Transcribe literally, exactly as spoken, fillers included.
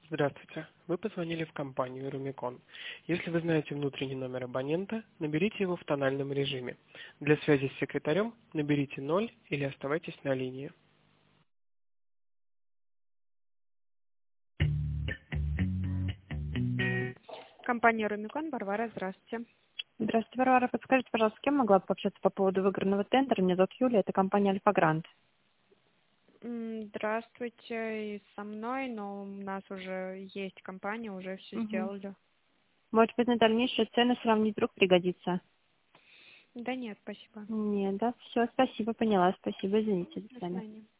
Здравствуйте. Вы позвонили в компанию Румикон. Если вы знаете внутренний номер абонента, наберите его в тональном режиме. Для связи с секретарем наберите ноль или оставайтесь на линии. Компания Румикон, Варвара, здравствуйте. Здравствуйте, Варвара. Подскажите, пожалуйста, с кем могла бы пообщаться по поводу выигранного тендера? Меня зовут Юлия, это компания Альфа Грант. М, Здравствуйте, и со мной, но у нас уже есть компания, уже все Мгм. сделали. Может быть, на дальнейшие цены сравнить вдруг пригодится? Да нет, спасибо. Нет, да? Все, спасибо, поняла. Спасибо, извините. До До свидания. свидания.